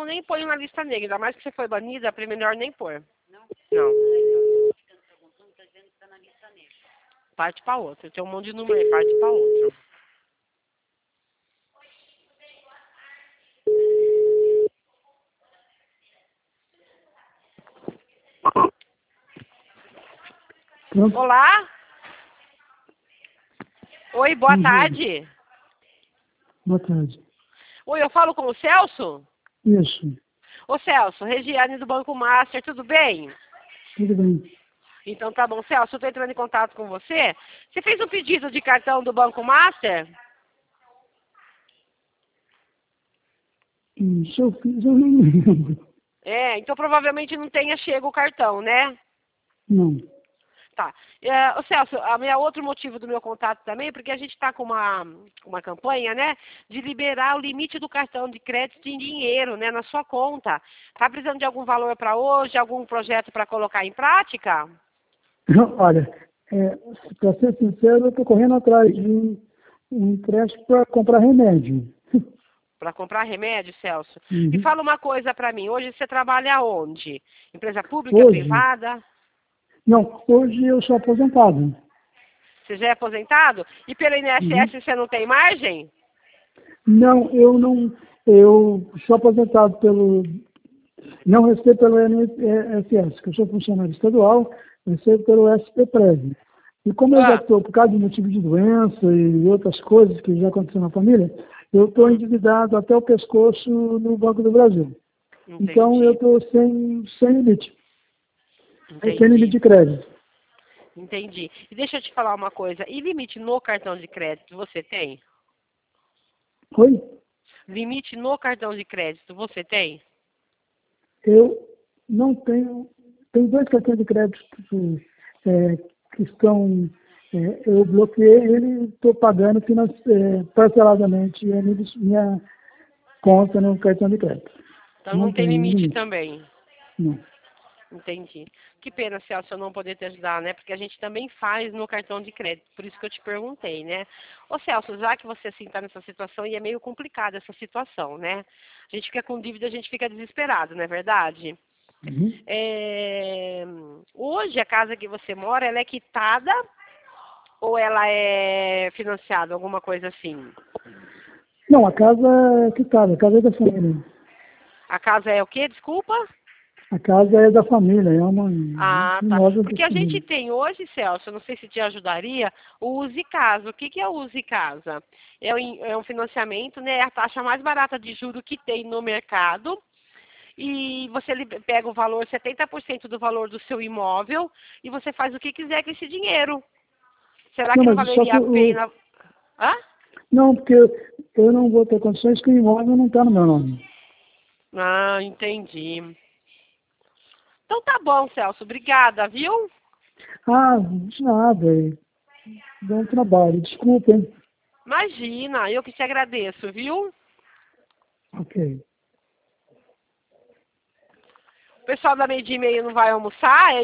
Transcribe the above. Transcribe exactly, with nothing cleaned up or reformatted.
eu nem ponho na lista negra, ainda mais que você foi banida, é melhor nem pôr. Não? Não. Não, tá dizendo que tá na lista negra. Parte pra outra. Tem um monte de número aí, parte pra outra. Pronto. Olá? Oi, boa Uhum. tarde. Boa tarde. Oi, eu falo com o Celso? Isso, Ô Celso, Regiane do Banco Master, tudo bem? tudo bem. Então tá bom, Celso, eu tô entrando em contato com você. Você fez um pedido de cartão do Banco Master? Isso eu fiz, eu não lembro. É, então provavelmente não tenha chego o cartão, né? Não. Tá. É, ô Celso, a minha outro motivo do meu contato também, porque a gente está com uma, uma campanha, né, de liberar o limite do cartão de crédito em dinheiro, né, na sua conta. Tá precisando de algum valor para hoje, algum projeto para colocar em prática? Olha, é, para ser sincero, eu estou correndo atrás de um, um empréstimo para comprar remédio. Para comprar remédio, Celso? Me Uhum. fala uma coisa para mim. Hoje você trabalha onde? Empresa pública, Hoje? privada? Não, hoje eu sou aposentado. Você já é aposentado? E pelo I N S S Uhum. você não tem margem? Não, eu não, eu sou aposentado pelo, não recebo pelo I N S S, que eu sou funcionário estadual, recebo pelo S P Prev. E como eu já Ah, estou, por causa de motivo de doença e outras coisas que já aconteceram na família, eu estou hum, endividado até o pescoço no Banco do Brasil. Então eu entendi, estou sem, sem limite, sem limite entendi, de crédito. entendi. E deixa eu te falar uma coisa. E limite no cartão de crédito você tem? Oi? Limite no cartão de crédito você tem? Eu não tenho, tem dois cartões de crédito é, que estão, é, eu bloqueei ele, estou pagando finan- é, parceladamente a minha, minha conta no cartão de crédito. Então Não não tem tem limite limite, também. não. Entendi. Que pena, Celso, eu não poder te ajudar, né? Porque a gente também faz no cartão de crédito, por isso que eu te perguntei, né? Ô Celso, já que você assim está nessa situação, e é meio complicada essa situação, né? A gente fica com dívida, a gente fica desesperado, não é verdade? Uhum. É... Hoje a casa que você mora, ela é quitada ou ela é financiada, alguma coisa assim? Não, a casa é quitada, a casa é da família. A casa é o quê? Desculpa? A casa é da família, é uma um Ah, tá. imóvel da Porque a gente família. tem hoje, Celso, eu não sei se te ajudaria, o Use Casa. O que, que é o Use Casa? É um, é um financiamento, né? É a taxa mais barata de juro que tem no mercado. E você li- pega o valor, setenta por cento do valor do seu imóvel, e você faz o que quiser com esse dinheiro. Será Não, que não mas só valeria que a o, pena? Hã? não, porque eu não vou ter condições que o imóvel não está no meu nome. Ah, entendi. Então tá bom, Celso. Obrigada, viu? Ah, de nada, é bom trabalho, desculpem. Imagina, eu que te agradeço, viu? Ok. O pessoal da meio dia e meio não vai almoçar? É